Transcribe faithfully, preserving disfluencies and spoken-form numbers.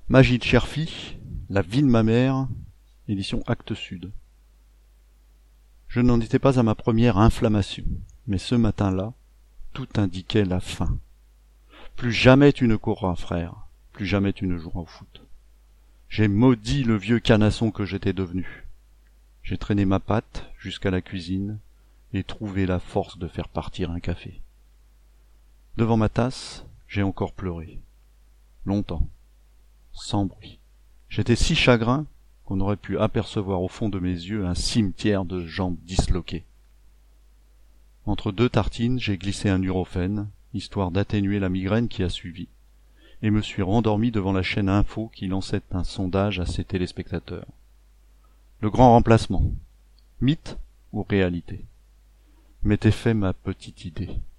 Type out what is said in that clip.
Majid Cherfi, La vie de ma mère, édition Actes Sud. Je n'en étais pas à ma première inflammation, mais ce matin-là, tout indiquait la fin. Plus jamais tu ne courras, frère, plus jamais tu ne joueras au foot. J'ai maudit le vieux canasson que j'étais devenu. J'ai traîné ma patte jusqu'à la cuisine et trouvé la force de faire partir un café. Devant ma tasse, j'ai encore pleuré. Longtemps. Sans bruit. J'étais si chagrin qu'on aurait pu apercevoir au fond de mes yeux un cimetière de jambes disloquées. Entre deux tartines, j'ai glissé un Nurofen, histoire d'atténuer la migraine qui a suivi, et me suis rendormi devant la chaîne Info qui lançait un sondage à ses téléspectateurs. Le grand remplacement, mythe ou réalité? M'était fait ma petite idée.